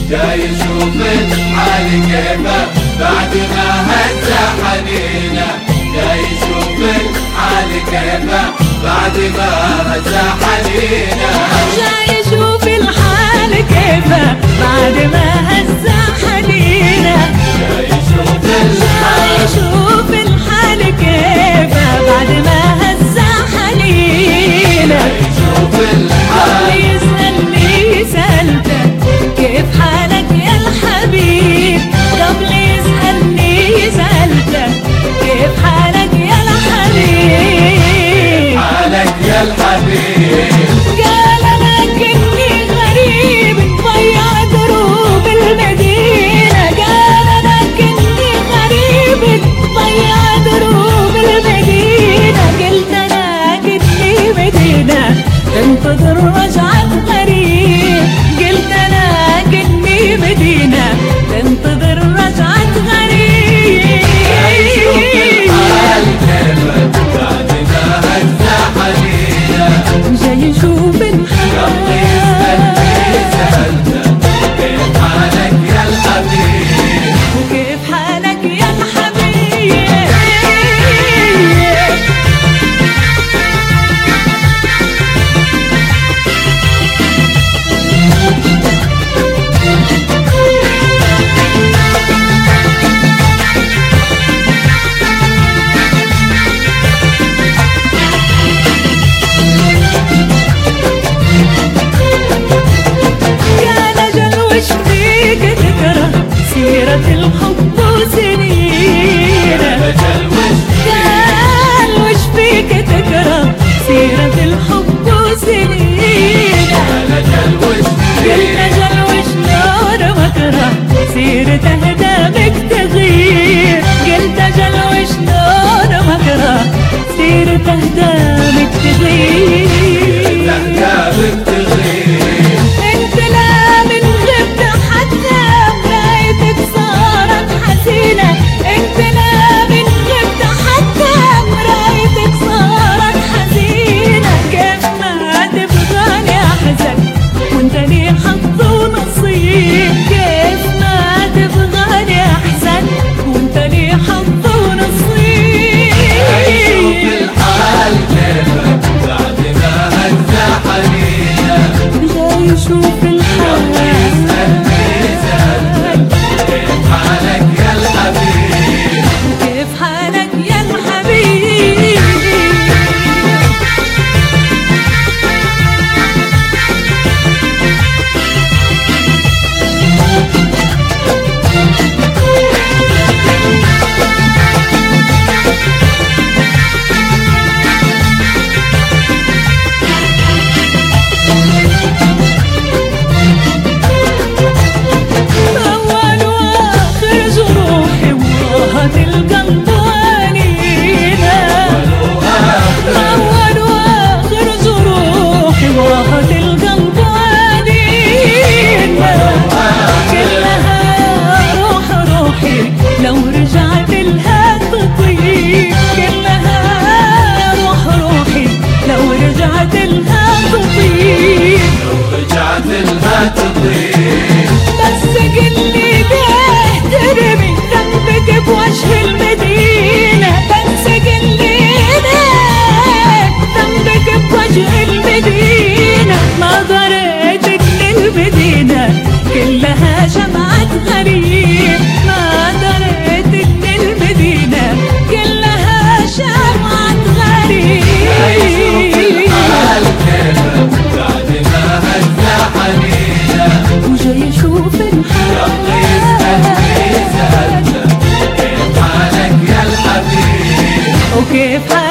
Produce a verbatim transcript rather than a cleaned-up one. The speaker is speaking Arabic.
جاي يشوف الحال كيفه بعد ما هز حنينه، جاي يشوف الحال كيفه بعد ما هز حنينه، جاي يشوف الحال كيفه بعد ما هز حنينه، جاي يشوف جاي يشوف الحال كيفه بعد ما هز حنينه، جاي يشوف الحال يسألني سألته كيف حالك يا الحبيب، قبل يسألني سألته كيف حالك يا الحبيب، حالك يا الحبيب. قال لكني غريب ضيع دروب المدينة، قال لكني غريب ضيع دروب المدينة، قلت أنا كني مدينة تنتظر رجعة غريب، قلت أنا كني مدينة تنتظر رجعة غريب، الحال كيفه بعد ما هز حنينه، جاي يشوف الحال سألته كيف حالك يا الحبيب، وكيف حالك يا الحبيب. سيرة الحب وسنين، قال وش فيك تكره سيرة الحب وسنين، قلت أجل وش نور مكره سيرته دامك تغير، قلت أجل وش نور مكره سيرته دامك تغير، انت لا من غبت حتى مرايتك صارت حزينة، انت لا من غبت حتى مرايتك صارت حزينة، كيف ما تبغاني احزن وانت لي حظ ونصيب، كيف ما تبغاني احزن وانت لي حظ ونصيب، شوف الحال كيفه بعد ما هز حنينه، جاي يشوف الحال كيف حالك يا الحبيب، كيف حالك يا الحبيب. أول وآخر جروحي وراهت القلب عنينا، أول وآخر جروحي وراهت القلب عنينا، كلها روح روحي لو رجعت لها تطيب، كلها روح روحي لو رجعت لها تطيب، لو رجعت لها تطيب، بس قلي ليه ترمي ذنبك بوجه المدينة، بس قلي ليه ذنبك بوجه المدينة، ما ضريتك للمدينة كلها شمعة غريب، ما ضريتك للمدينة كلها شمعة غريب، الحال كيفه بعد ما هز حنينه، وجاي يشوف الحال كيف حالك يا الحبيب، وكيف حالك